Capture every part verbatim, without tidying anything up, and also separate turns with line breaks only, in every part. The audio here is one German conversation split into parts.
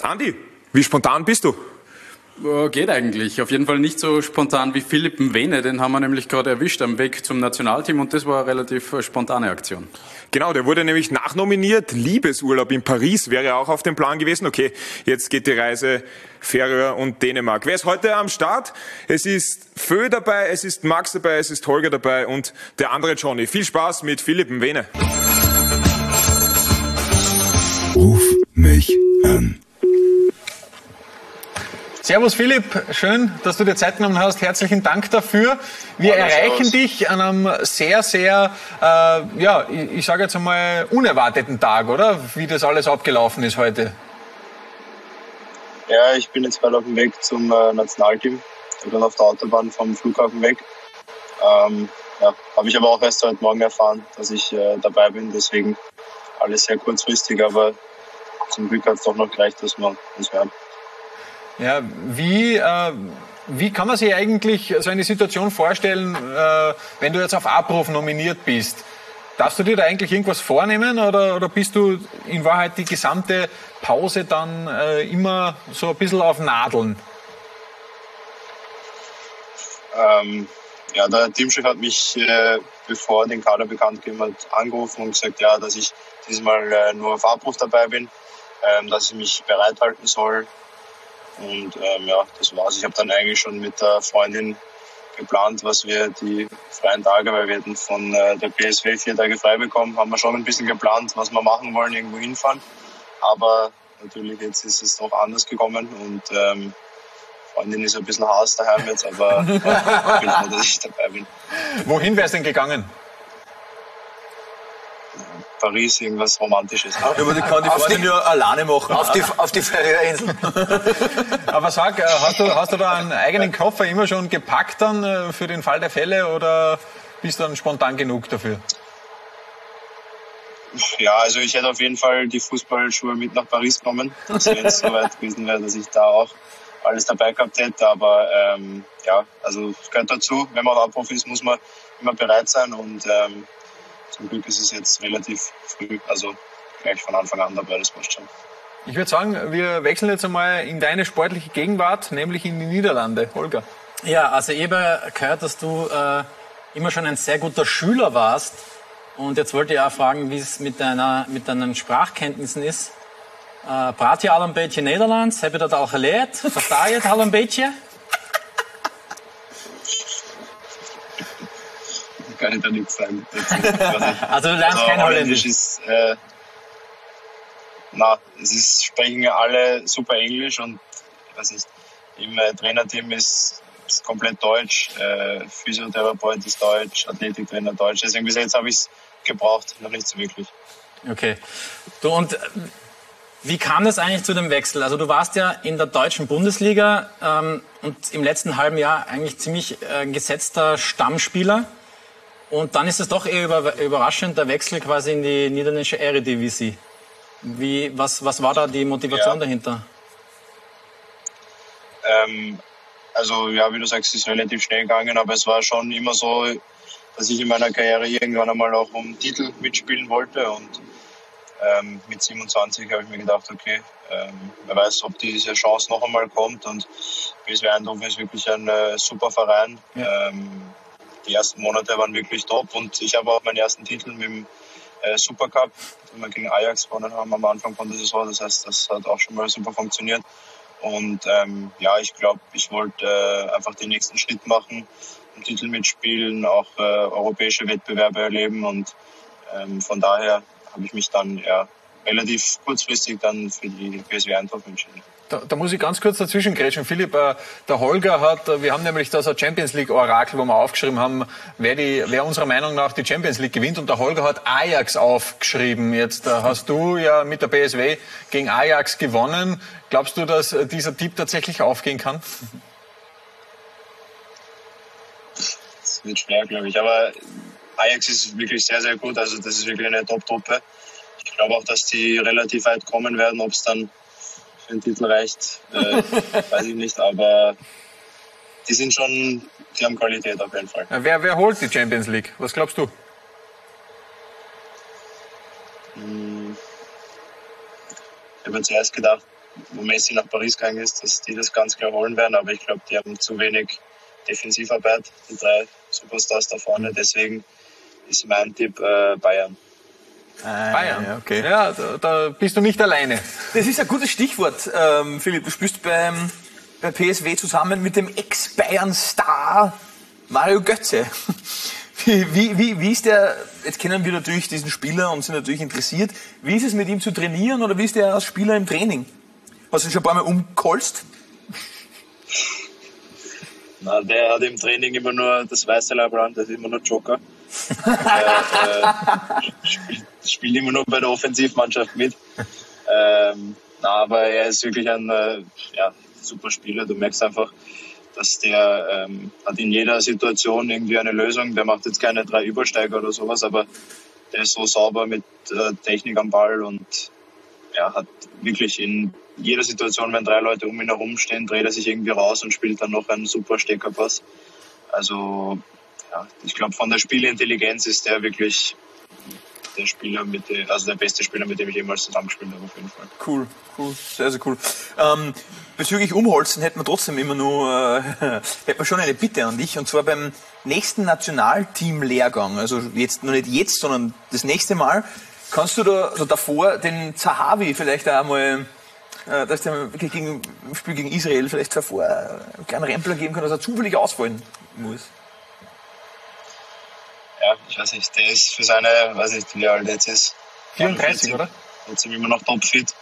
Andi, wie spontan bist du?
Geht eigentlich. Auf jeden Fall nicht so spontan wie Philipp Mwene, den haben wir nämlich gerade erwischt am Weg zum Nationalteam und das war eine relativ spontane Aktion.
Genau, der wurde nämlich nachnominiert. Liebesurlaub in Paris wäre auch auf dem Plan gewesen. Okay, jetzt geht die Reise Färöer und Dänemark. Wer ist heute am Start? Es ist Fö dabei, es ist Max dabei, es ist Holger dabei und der andere Johnny. Viel Spaß mit Philipp Mwene.
Ruf mich an.
Servus Philipp, schön, dass du dir Zeit genommen hast. Herzlichen Dank dafür. Wir
Hallo,
erreichen
servus. dich
an einem sehr, sehr, äh, ja, ich, ich sage jetzt einmal unerwarteten Tag, oder? Wie das alles abgelaufen ist heute.
Ja, ich bin jetzt gerade auf dem Weg zum äh, Nationalteam. Ich bin auf der Autobahn vom Flughafen weg. Ähm, ja, habe ich aber auch erst heute Morgen erfahren, dass ich äh, dabei bin. Deswegen alles sehr kurzfristig, aber zum Glück hat es doch noch gereicht, dass wir uns hören.
Ja, wie, äh, wie kann man sich eigentlich so eine Situation vorstellen, äh, wenn du jetzt auf Abruf nominiert bist? Darfst du dir da eigentlich irgendwas vornehmen oder, oder bist du in Wahrheit die gesamte Pause dann äh, immer so ein bisschen auf Nadeln?
Ähm, ja, der Teamchef hat mich, äh, bevor er den Kader bekannt gegeben hat, angerufen und gesagt, ja, dass ich diesmal äh, nur auf Abruf dabei bin, ähm, dass ich mich bereithalten soll. Und ähm, ja, das war's. Ich habe dann eigentlich schon mit der Freundin geplant, was wir die freien Tage, weil wir hätten von äh, der P S W vier Tage frei bekommen, haben wir schon ein bisschen geplant, was wir machen wollen, irgendwo hinfahren. Aber natürlich jetzt ist es doch anders gekommen und ähm, Freundin ist ein bisschen Haus daheim jetzt, aber äh, ich bin froh, dass ich dabei bin.
Wohin wär's denn gegangen?
Paris, irgendwas Romantisches.
Ja, aber die kann die Freundin ja alleine machen.
Auf die, auf die Färöerinseln.
Aber sag, äh, hast du, hast du da einen eigenen Koffer immer schon gepackt dann äh, für den Fall der Fälle oder bist du dann spontan genug dafür?
Ja, also ich hätte auf jeden Fall die Fußballschuhe mit nach Paris genommen, also wenn es soweit gewesen wäre, dass ich da auch alles dabei gehabt hätte. Aber ähm, ja, also es gehört dazu, wenn man Abruf ist, muss man immer bereit sein und ähm, zum Glück ist es jetzt relativ früh, also gleich von Anfang an dabei, das passt schon.
Ich würde sagen, wir wechseln jetzt einmal in deine sportliche Gegenwart, nämlich in die Niederlande. Holger.
Ja, also ich habe gehört, dass du äh, immer schon ein sehr guter Schüler warst. Und jetzt wollte ich auch fragen, wie es mit, deiner, mit deinen Sprachkenntnissen ist. Äh, praat je al een beetje Nederlands? Heb je dat al geleerd? Versta je het al een beetje?
Kann ich da nichts sagen.
Also du lernst
also,
kein Holländisch?
Ist, äh, na, es ist, sprechen ja alle super Englisch und ich weiß nicht, im äh, Trainerteam ist, ist komplett Deutsch, äh, Physiotherapeut ist Deutsch, Athletiktrainer Deutsch. Deswegen bis jetzt habe ich es gebraucht, noch nicht so wirklich.
Okay. Du, und wie kam das eigentlich zu dem Wechsel? Also du warst ja in der deutschen Bundesliga ähm, und im letzten halben Jahr eigentlich ziemlich äh, gesetzter Stammspieler. Und dann ist es doch eher über, überraschend, der Wechsel quasi in die niederländische Eredivisie. Wie, was, was war da die Motivation ja. dahinter?
Ähm, also ja, wie du sagst, es ist relativ schnell gegangen, aber es war schon immer so, dass ich in meiner Karriere irgendwann einmal auch um Titel mitspielen wollte. Und ähm, mit siebenundzwanzig habe ich mir gedacht, okay, ähm, wer weiß, ob diese Chance noch einmal kommt. Und P S V Eindhoven ist wirklich ein äh, super Verein. Ja. Ähm, Die ersten Monate waren wirklich top und ich habe auch meinen ersten Titel mit dem äh, Supercup, den wir gegen Ajax gewonnen haben am Anfang von der Saison. Das heißt, das hat auch schon mal super funktioniert. Und ähm, ja, ich glaube, ich wollte äh, einfach den nächsten Schritt machen, einen Titel mitspielen, auch äh, europäische Wettbewerbe erleben. Und ähm, von daher habe ich mich dann ja relativ kurzfristig dann für die P S V Eindhoven entschieden.
Da, da muss ich ganz kurz dazwischen grätschen. Philipp, äh, der Holger hat, äh, wir haben nämlich da so ein Champions League Orakel, wo wir aufgeschrieben haben, wer, die, wer unserer Meinung nach die Champions League gewinnt. Und der Holger hat Ajax aufgeschrieben. Jetzt äh, hast du ja mit der P S W gegen Ajax gewonnen. Glaubst du, dass äh, dieser Tipp tatsächlich aufgehen kann?
Das wird schwer, glaube ich. Aber Ajax ist wirklich sehr, sehr gut. Also das ist wirklich eine Top-Truppe. Ich glaube auch, dass die relativ weit kommen werden. Ob es dann für den Titel reicht, äh, weiß ich nicht. Aber die sind schon, die haben Qualität auf jeden Fall.
Ja, wer, wer holt die Champions League? Was glaubst du?
Ich habe zuerst gedacht, wo Messi nach Paris gegangen ist, dass die das ganz klar holen werden. Aber ich glaube, die haben zu wenig Defensivarbeit, die drei Superstars da vorne. Deswegen ist mein Tipp äh, Bayern.
Bayern,
ja, okay.
Ja, da, da bist du nicht alleine.
Das ist ein gutes Stichwort, ähm, Philipp. Du spielst beim, bei P S V zusammen mit dem Ex-Bayern-Star Mario Götze. Wie, wie, wie ist der, jetzt kennen wir natürlich diesen Spieler und sind natürlich interessiert, wie ist es mit ihm zu trainieren oder wie ist der als Spieler im Training? Hast du ihn schon ein paar Mal umgeholzt?
Na, der hat im Training immer nur das weiße Leib an, das ist immer nur Joker. äh, äh, spielt, spielt immer nur bei der Offensivmannschaft mit. Ähm, na, aber er ist wirklich ein äh, ja, super Spieler. Du merkst einfach, dass der ähm, hat in jeder Situation irgendwie eine Lösung. Der macht jetzt keine drei Übersteiger oder sowas, aber der ist so sauber mit äh, Technik am Ball und er ja, hat wirklich in jeder Situation, wenn drei Leute um ihn herum stehen, dreht er sich irgendwie raus und spielt dann noch einen super Steckerpass. Also ja, ich glaube, von der Spielintelligenz ist der wirklich der Spieler mit dem, also der beste Spieler, mit dem ich jemals zusammengespielt habe, auf jeden Fall.
Cool, cool, sehr, sehr cool. Ähm, bezüglich Umholzen hätten wir trotzdem immer nur, äh, hätten wir schon eine Bitte an dich, und zwar beim nächsten Nationalteam-Lehrgang, also jetzt, noch nicht jetzt, sondern das nächste Mal, kannst du da, also davor den Zahavi vielleicht auch einmal, äh, dass der wirklich gegen, im Spiel gegen Israel vielleicht davor einen kleinen Rempler geben kann, dass er zufällig ausfallen muss?
Ja, ich weiß nicht, der ist für seine, weiß nicht, wie alt jetzt ist.
vierunddreißig, oder?
Jetzt sind wir immer noch topfit.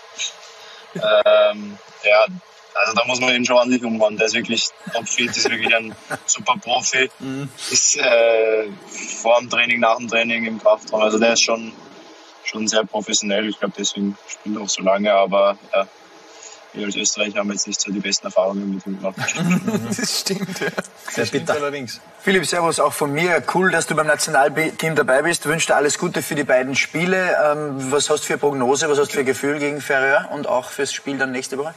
ähm, ja, also da muss man ihn schon ordentlich umhauen. Der ist wirklich topfit, ist wirklich ein super Profi. Mhm. Ist äh, vor dem Training, nach dem Training im Kraftraum. Also der ist schon, schon sehr professionell. Ich glaube, deswegen spielt er auch so lange. Aber ja, wir als Österreicher haben jetzt nicht so die besten Erfahrungen mit ihm gemacht.
Das stimmt, ja.
Sehr bitter. Allerdings.
Philipp, servus auch von mir. Cool, dass du beim Nationalteam dabei bist. Wünsche dir alles Gute für die beiden Spiele. Ähm, was hast du für Prognose, was hast du für Gefühl gegen Färöer und auch fürs Spiel dann nächste Woche?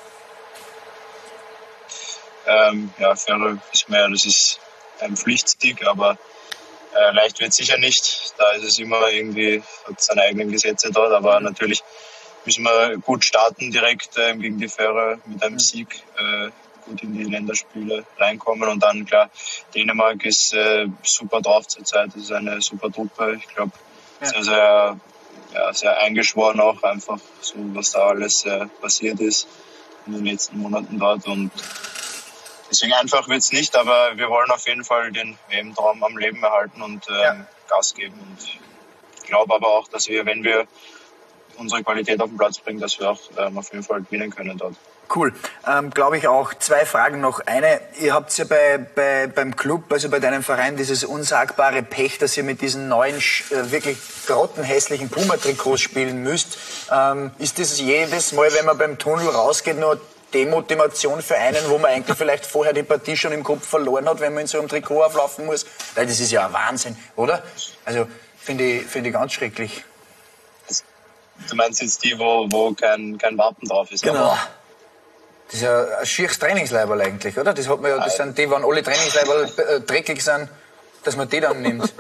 Ähm, ja, Färöer ist mehr, das ist ein Pflichtsieg, aber äh, leicht wird es sicher nicht. Da ist es immer irgendwie, hat seine eigenen Gesetze dort, aber natürlich müssen wir gut starten direkt äh, gegen die Färöer mit einem Sieg, äh, gut in die Länderspiele reinkommen und dann, klar, Dänemark ist äh, super drauf zurzeit, das ist eine super Truppe, ich glaube, ja. sehr, sehr, ja, sehr eingeschworen auch einfach, so was da alles äh, passiert ist in den letzten Monaten dort und deswegen einfach wird es nicht, aber wir wollen auf jeden Fall den W M-Traum am Leben erhalten und ähm, ja. Gas geben und ich glaube aber auch, dass wir, wenn wir unsere Qualität auf den Platz bringen, dass wir auch ähm, auf jeden Fall gewinnen können dort.
Cool. Ähm, Glaube ich auch. Zwei Fragen noch. Eine, ihr habt ja bei, bei, beim Club, also bei deinem Verein, dieses unsagbare Pech, dass ihr mit diesen neuen, äh, wirklich grottenhässlichen Puma-Trikots spielen müsst. Ähm, ist das jedes Mal, wenn man beim Tunnel rausgeht, nur Demotivation für einen, wo man eigentlich vielleicht vorher die Partie schon im Kopf verloren hat, wenn man in so einem Trikot auflaufen muss? Weil das ist ja ein Wahnsinn, oder? Also, finde ich, finde ich ganz schrecklich.
Du meinst jetzt die, wo, wo kein, kein Wappen drauf ist?
Genau. Das ist ja ein schieres Trainingsleiberl eigentlich, oder? Das hat man ja, das sind die, wenn alle Trainingsleiberl äh, dreckig sind, dass man die dann nimmt.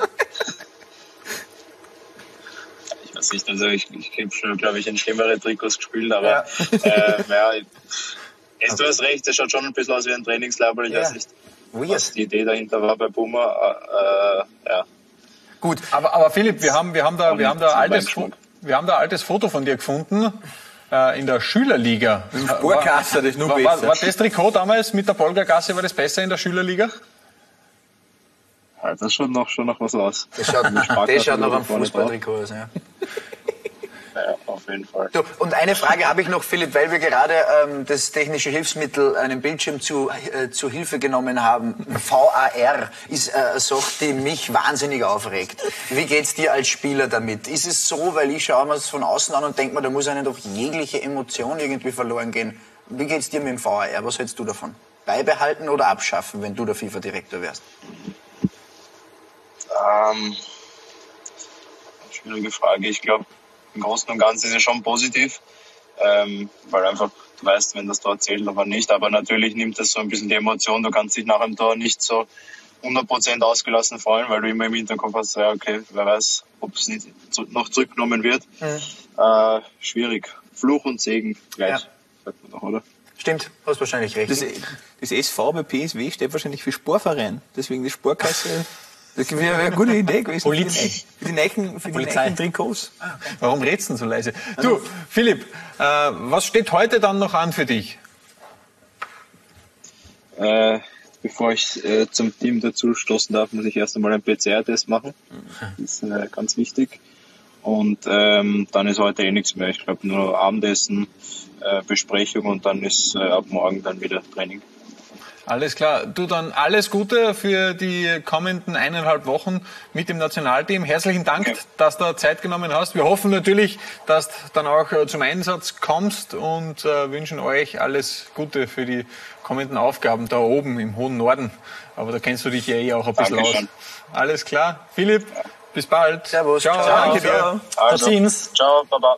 Ich weiß nicht, also ich, ich habe schon, glaube ich, in schlimmere Trikots gespielt, aber ja, äh, ja jetzt, du hast recht, das schaut schon ein bisschen aus wie ein Trainingsleiberl. Ich ja. weiß nicht, Weird. was die Idee dahinter war bei Puma. Äh, ja.
Gut, aber, aber Philipp, wir haben, wir haben da, wir haben da altes, wir haben da ein altes Foto von dir gefunden. In der Schülerliga.
Sportkasse, das ist nur
war, besser. War das Trikot damals mit der Polgergasse, war das besser in der Schülerliga?
Ja, das schaut noch, schon noch was aus.
Das schaut, das schaut noch am Fußballtrikot aus, ja.
Ja, auf jeden Fall.
So, und eine Frage habe ich noch, Philipp, weil wir gerade ähm, das technische Hilfsmittel, einen Bildschirm zu, äh, zu Hilfe genommen haben. V A R ist äh, eine Sache, die mich wahnsinnig aufregt. Wie geht's dir als Spieler damit? Ist es so, weil ich schaue mir das von außen an und denke mir, da muss einem doch jegliche Emotion irgendwie verloren gehen. Wie geht's dir mit dem V A R? Was hältst du davon? Beibehalten oder abschaffen, wenn du der FIFA-Direktor wärst?
Ähm, schwierige Frage. Ich glaube, im Großen und Ganzen ist es schon positiv, ähm, weil einfach du weißt, wenn das Tor zählt oder nicht. Aber natürlich nimmt das so ein bisschen die Emotion. Du kannst dich nach dem Tor nicht so hundert Prozent ausgelassen freuen, weil du immer im Hinterkopf hast, ja okay, wer weiß, ob es nicht noch zurückgenommen wird. Mhm. Äh, schwierig. Fluch und Segen gleich,
Ja.
sagt man doch, oder?
Stimmt, hast wahrscheinlich recht.
Das, das S V bei P S W steht wahrscheinlich für Sportverein. Deswegen die Sparkasse. Das wäre eine gute Idee gewesen.
Poliz-
Für die neuen, für die
Polizei.
neuen Trikots.
Warum redst du denn so leise? Du, Philipp, äh, was steht heute dann noch an für dich?
Äh, bevor ich äh, zum Team dazu stoßen darf, muss ich erst einmal einen P C R-Test machen. Das ist äh, ganz wichtig. Und ähm, dann ist heute eh nichts mehr. Ich glaube nur Abendessen, äh, Besprechung und dann ist äh, ab morgen dann wieder Training.
Alles klar. Du, dann alles Gute für die kommenden eineinhalb Wochen mit dem Nationalteam. Herzlichen Dank,
Ja.
dass du Zeit genommen hast. Wir hoffen natürlich, dass du dann auch äh, zum Einsatz kommst und äh, wünschen euch alles Gute für die kommenden Aufgaben da oben im hohen Norden. Aber da kennst du dich ja eh auch ein bisschen
Dankeschön.
aus. Alles klar. Philipp, bis bald.
Servus.
Ciao.
Ciao.
Danke dir.
Also,
Sehens.
ciao, baba.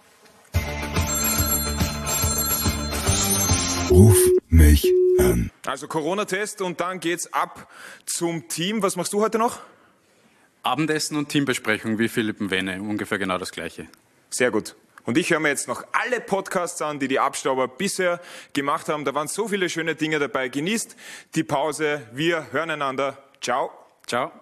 Ruf mich an.
Also Corona-Test und dann geht's ab zum Team. Was machst du heute noch?
Abendessen und Teambesprechung wie Philipp Wene, ungefähr genau das Gleiche.
Sehr gut. Und ich höre mir jetzt noch alle Podcasts an, die die Abstauber bisher gemacht haben. Da waren so viele schöne Dinge dabei. Genießt die Pause. Wir hören einander. Ciao.
Ciao.